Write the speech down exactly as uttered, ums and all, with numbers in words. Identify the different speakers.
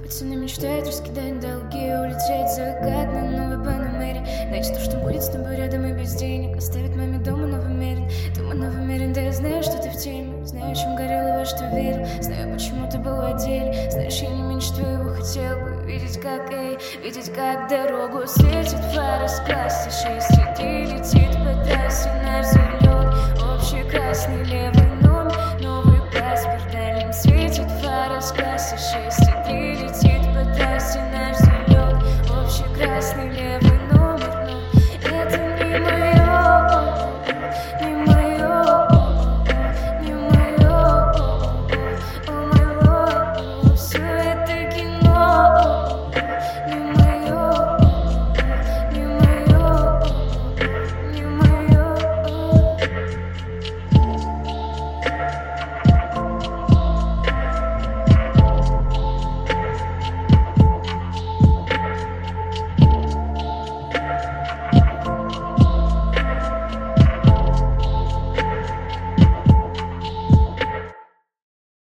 Speaker 1: Пацаны мечтают раскидать долги, улететь в закат на новой Панамере. Найти то, что будет с тобой рядом и без денег. Оставить маме дома новомерен. Дома новомерен, да я знаю, что ты в теме. Знаю, чем горел и во что верил. Знаю, почему ты был в отделе. Знаешь, я не меньше твоего хотел бы видеть, как, эй, видеть, как дорогу светит фара с класса шесть. И ты летит по трассе, наш взлет. Общий красный левый номер, новый паспорт, дальним светит фара с класса шесть.